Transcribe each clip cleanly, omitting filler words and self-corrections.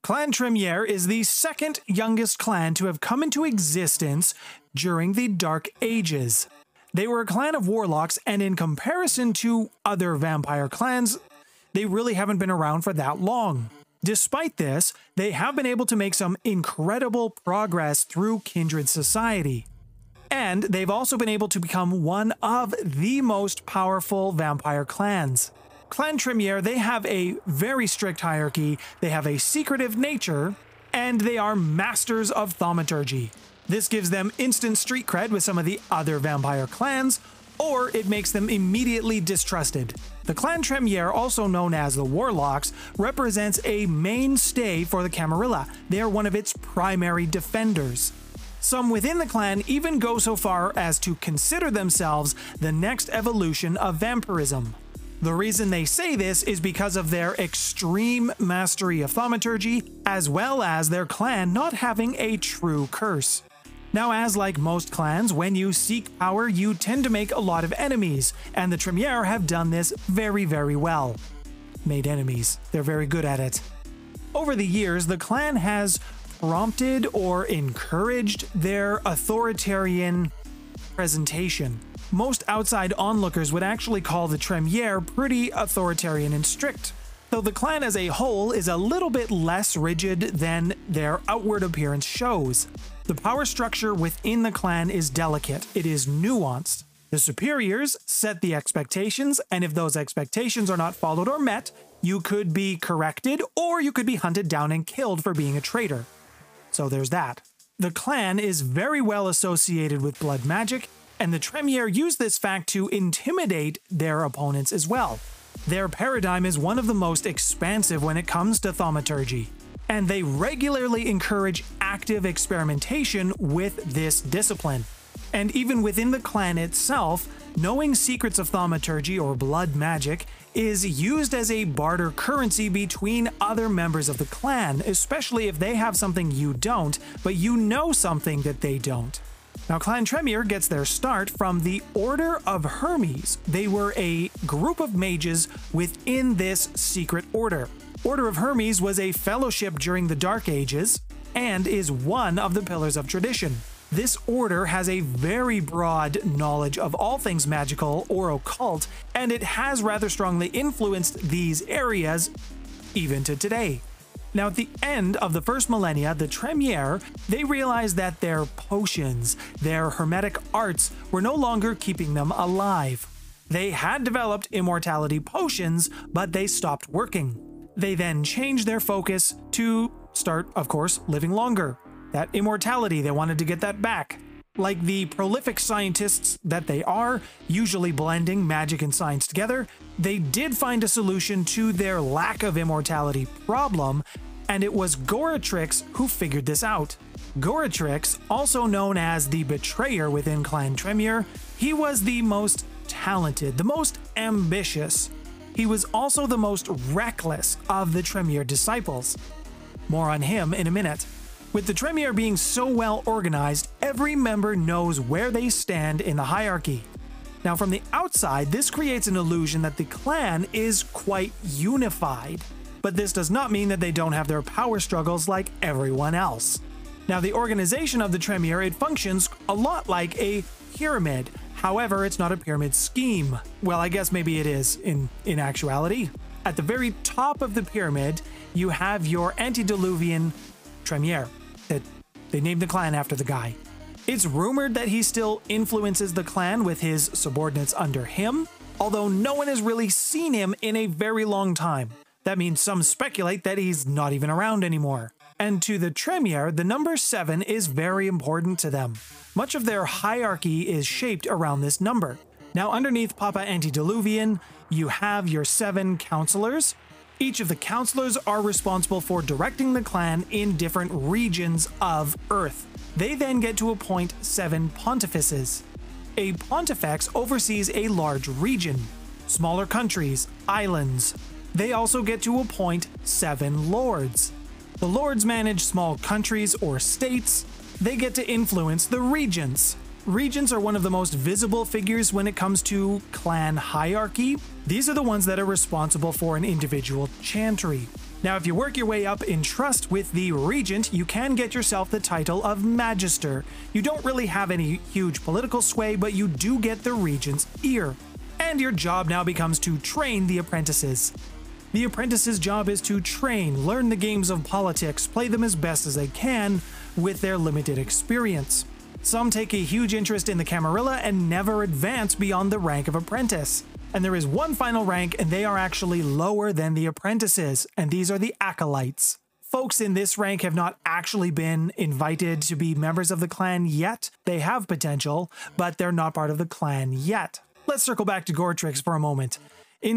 Clan Tremiere is the second youngest clan to have come into existence during the Dark Ages. They were a clan of warlocks, and in comparison to other vampire clans, they really haven't been around for that long. Despite this, they have been able to make some incredible progress through kindred society. And they've also been able to become one of the most powerful vampire clans. Clan Tremiere, they have a very strict hierarchy, they have a secretive nature, and they are masters of thaumaturgy. This gives them instant street cred with some of the other vampire clans, or it makes them immediately distrusted. The Clan Tremiere, also known as the Warlocks, represents a mainstay for the Camarilla. They are one of its primary defenders. Some within the clan even go so far as to consider themselves the next evolution of vampirism. The reason they say this is because of their extreme mastery of thaumaturgy, as well as their clan not having a true curse. Now, as like most clans, when you seek power, you tend to make a lot of enemies, and the Tremiere have done this very, very well. Made enemies. They're very good at it. Over the years, the clan has prompted or encouraged their authoritarian presentation. Most outside onlookers would actually call the Tremiere pretty authoritarian and strict, though the clan as a whole is a little bit less rigid than their outward appearance shows. The power structure within the clan is delicate, it is nuanced. The superiors set the expectations, and if those expectations are not followed or met, you could be corrected or you could be hunted down and killed for being a traitor. So there's that. The clan is very well associated with blood magic, and the Tremiere use this fact to intimidate their opponents as well. Their paradigm is one of the most expansive when it comes to thaumaturgy, and they regularly encourage active experimentation with this discipline. And even within the clan itself, knowing secrets of thaumaturgy or blood magic is used as a barter currency between other members of the clan, especially if they have something you don't, but you know something that they don't. Now, Clan Tremiere gets their start from the Order of Hermes. They were a group of mages within this secret order. Order of Hermes was a fellowship during the Dark Ages and is one of the pillars of tradition. This order has a very broad knowledge of all things magical or occult, and it has rather strongly influenced these areas even to today. Now, at the end of the first millennia, the Tremiere, they realized that their potions, their hermetic arts, were no longer keeping them alive. They had developed immortality potions, but they stopped working. They then changed their focus to start, of course, living longer. That immortality, they wanted to get that back. Like the prolific scientists that they are, usually blending magic and science together, they did find a solution to their lack of immortality problem, and it was Goratrix who figured this out. Goratrix, also known as the Betrayer within Clan Tremiere, he was the most talented, the most ambitious. He was also the most reckless of the Tremiere disciples. More on him in a minute. With the Tremiere being so well organized, every member knows where they stand in the hierarchy. Now, from the outside, this creates an illusion that the clan is quite unified, but this does not mean that they don't have their power struggles like everyone else. Now, the organization of the Tremiere, it functions a lot like a pyramid. However, it's not a pyramid scheme. Well, I guess maybe it is in actuality. At the very top of the pyramid, you have your antediluvian Tremiere. They named the clan after the guy. It's rumored that he still influences the clan with his subordinates under him, although no one has really seen him in a very long time. That means some speculate that he's not even around anymore. And to the Tremiere, the number 7 is very important to them. Much of their hierarchy is shaped around this number. Now, underneath Papa Antediluvian, you have your 7 counselors. Each of the counselors are responsible for directing the clan in different regions of Earth. They then get to appoint 7 pontifices. A pontifex oversees a large region, smaller countries, islands. They also get to appoint 7 lords. The lords manage small countries or states. They get to influence the regents. Regents are one of the most visible figures when it comes to clan hierarchy. These are the ones that are responsible for an individual chantry. Now, if you work your way up in trust with the regent, you can get yourself the title of Magister. You don't really have any huge political sway, but you do get the regent's ear. And your job now becomes to train the apprentices. The apprentices' job is to train, learn the games of politics, play them as best as they can with their limited experience. Some take a huge interest in the Camarilla and never advance beyond the rank of apprentice. And there is one final rank, and they are actually lower than the apprentices, and these are the acolytes. Folks in this rank have not actually been invited to be members of the clan yet. They have potential, but they're not part of the clan yet. Let's circle back to Goretrix for a moment. In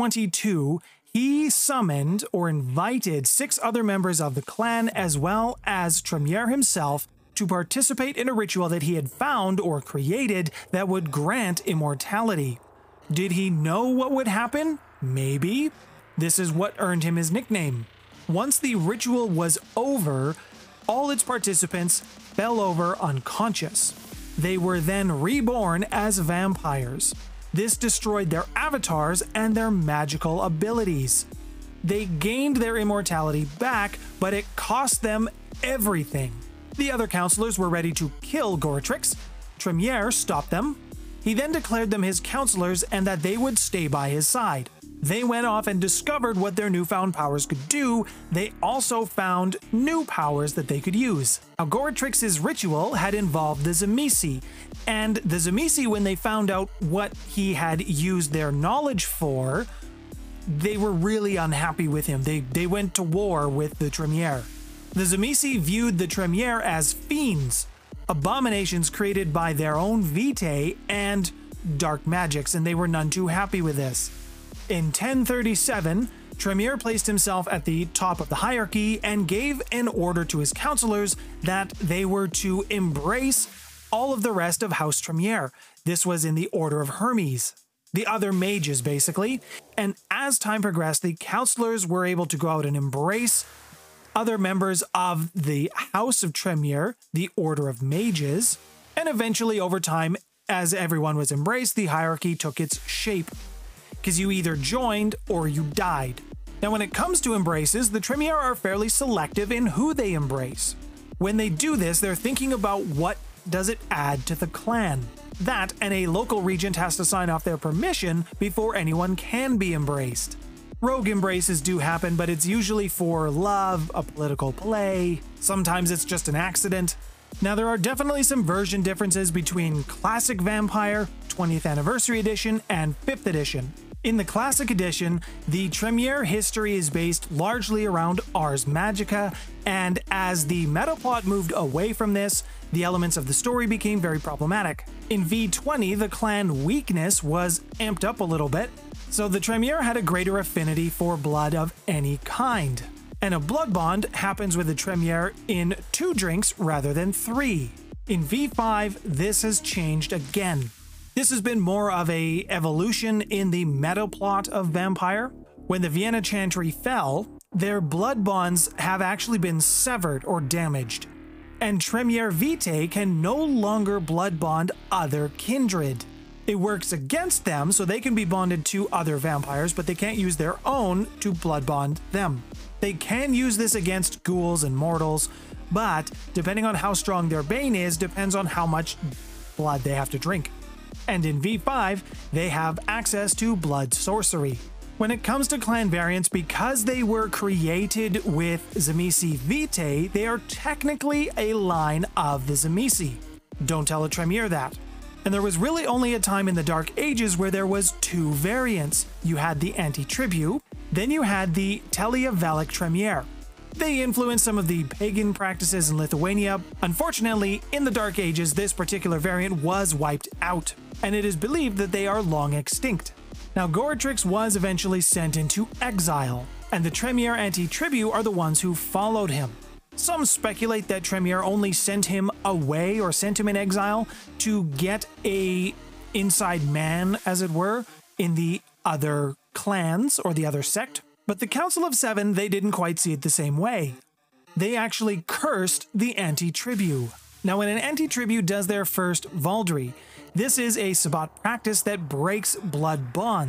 1022, he summoned or invited 6 other members of the clan as well as Tremiere himself to participate in a ritual that he had found or created that would grant immortality. Did he know what would happen? Maybe. This is what earned him his nickname. Once the ritual was over, all its participants fell over unconscious. They were then reborn as vampires. This destroyed their avatars and their magical abilities. They gained their immortality back, but it cost them everything. The other counselors were ready to kill Goretrix. Tremiere stopped them. He then declared them his counselors and that they would stay by his side. They went off and discovered what their newfound powers could do. They also found new powers that they could use. Now, Goretrix's ritual had involved the Tzimisce, and the Tzimisce, when they found out what he had used their knowledge for, they were really unhappy with him. They went to war with the Tremiere. The Tzimisce viewed the Tremiere as fiends, abominations created by their own vitae and dark magics, and they were none too happy with this. In 1037, Tremiere placed himself at the top of the hierarchy and gave an order to his counselors that they were to embrace all of the rest of House Tremiere. This was in the Order of Hermes, the other mages basically, and as time progressed, the counselors were able to go out and embrace other members of the House of Tremiere, the Order of Mages, and eventually over time, as everyone was embraced, the hierarchy took its shape, because you either joined or you died. Now when it comes to embraces, the Tremiere are fairly selective in who they embrace. When they do this, they're thinking about what does it add to the clan. That, and a local regent has to sign off their permission before anyone can be embraced. Rogue embraces do happen, but it's usually for love, a political play, sometimes it's just an accident. Now there are definitely some version differences between Classic Vampire, 20th Anniversary Edition, and 5th Edition. In the Classic Edition, the Tremiere history is based largely around Ars Magica, and as the meta plot moved away from this, the elements of the story became very problematic. In V20, the clan weakness was amped up a little bit, so the Tremiere had a greater affinity for blood of any kind. And a blood bond happens with the Tremiere in 2 drinks rather than 3. In V5, this has changed again. This has been more of a evolution in the meta plot of Vampire. When the Vienna Chantry fell, their blood bonds have actually been severed or damaged, and Tremiere Vitae can no longer blood bond other kindred. It works against them, so they can be bonded to other vampires, but they can't use their own to blood bond them. They can use this against ghouls and mortals, but depending on how strong their bane is, depends on how much blood they have to drink. And in V5, they have access to blood sorcery. When it comes to clan variants, because they were created with Tzimisce Vitae, they are technically a line of the Tzimisce. Don't tell a Tremiere that. And there was really only a time in the Dark Ages where there was 2 variants. You had the Anti-Tribu, then you had the Teleavelic Tremiere. They influenced some of the pagan practices in Lithuania. Unfortunately, in the Dark Ages, this particular variant was wiped out, and it is believed that they are long extinct. Now, Goretrix was eventually sent into exile, and the Tremiere Anti-Tribu are the ones who followed him. Some speculate that Tremiere only sent him away or sent him in exile to get a inside man, as it were, in the other clans or the other sect. But the Council of Seven, they didn't quite see it the same way. They actually cursed the Anti-Tribu. Now, when an Anti-Tribu does their first Vaudry, this is a Sabbat practice that breaks blood bonds.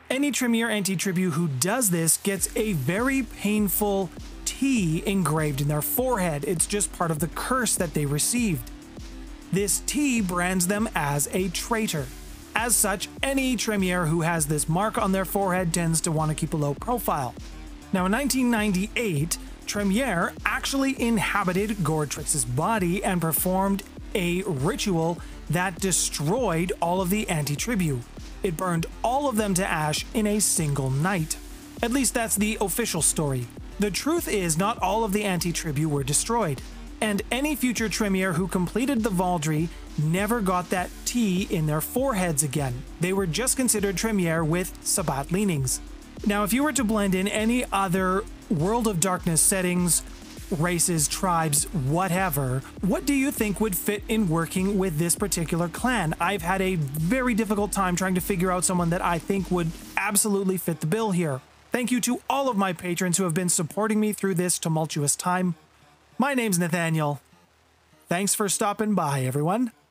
Any Tremere anti-tribu who does this gets a very painful T engraved in their forehead. It's just part of the curse that they received. This T brands them as a traitor. As such, any Tremere who has this mark on their forehead tends to want to keep a low profile. Now in 1998, Tremere actually inhabited Goretrix's body and performed a ritual that destroyed all of the anti-tribu. It burned all of them to ash in a single night. At least that's the official story. The truth is, not all of the anti-tribu were destroyed, and any future Tremere who completed the Vaudry never got that T in their foreheads again. They were just considered Tremere with Sabbat leanings. Now, if you were to blend in any other World of Darkness settings, races, tribes, whatever, what do you think would fit in working with this particular clan? I've had a very difficult time trying to figure out someone that I think would absolutely fit the bill here. Thank you to all of my patrons who have been supporting me through this tumultuous time. My name's Nathaniel. Thanks for stopping by, everyone.